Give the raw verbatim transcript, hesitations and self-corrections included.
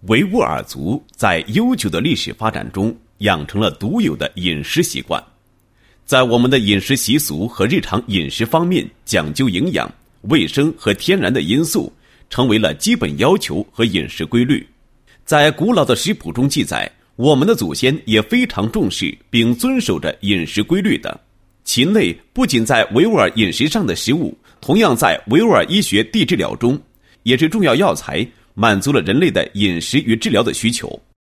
维吾尔族在悠久的历史发展中养成了独有的饮食习惯，在我们的饮食习俗和日常饮食方面讲究营养、卫生和天然的因素，成为了基本要求和饮食规律。在古老的食谱中记载，我们的祖先也非常重视并遵守着饮食规律的。禽类不仅在维吾尔饮食上的食物，同样在维吾尔医学地治疗中也是重要药材，满足了人类的饮食与治疗的需求。